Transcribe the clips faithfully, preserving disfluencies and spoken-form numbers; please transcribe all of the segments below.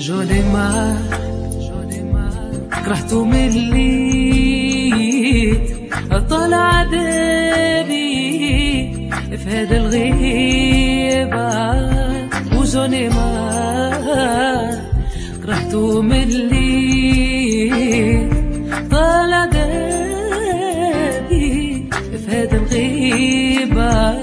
جوني معاك كرهتو ملي طلع دابي في هذا الغيبة. وجوني معاك كرهتو ملي طلع دابي في هذا الغيبة.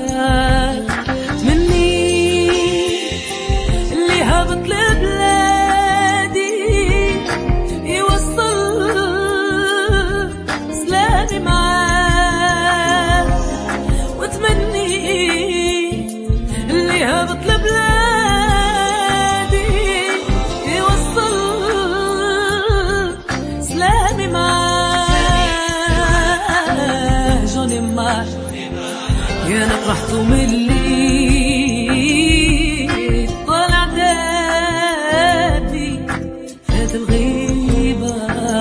يا انا كرهتو ملي طلع دابي في هذا الغيبة.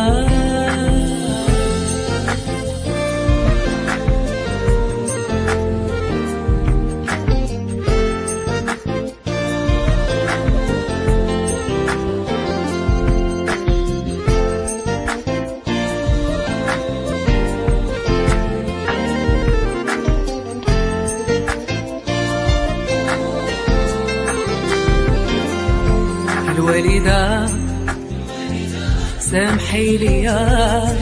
الوالدة سامحي ليا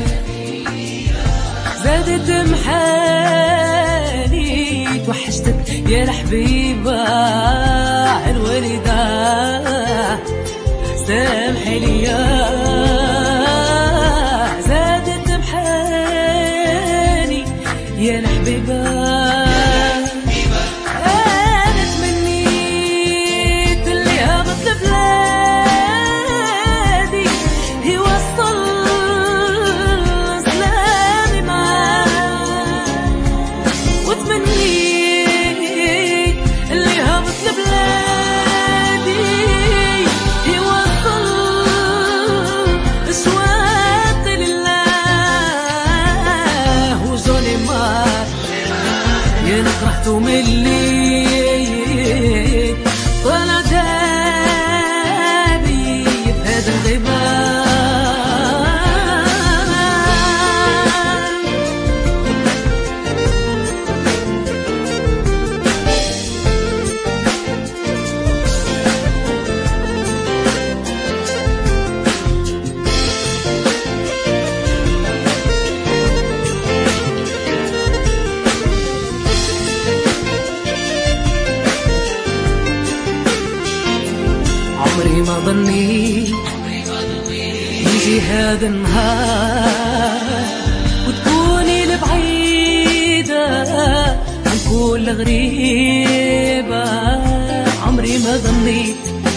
زادت محالي توحشتك يا الحبيبة. الوالدة سامحي ليا زادت محالي يا الحبيبة. أنا كرهتو ملي طلع دابي في هذا الغيبة. عمري ما ظنيت يجي هذا النهار وتكوني لبعيدة عن كل غريبة. عمري ما ظنيت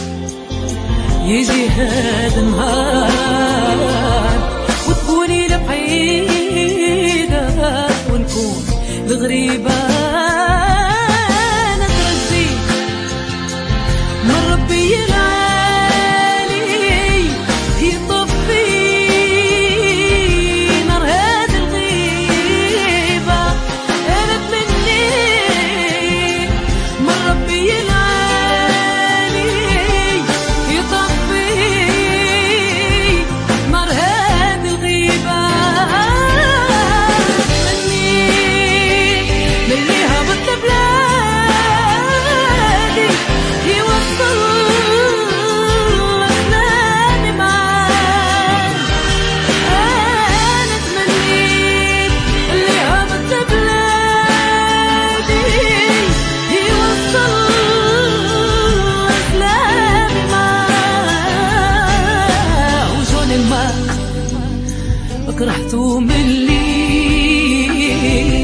يجي هذا النهار وتكوني لبعيدة ونكون لغريبة. أنا ترجيت من ربي كرهتو ملي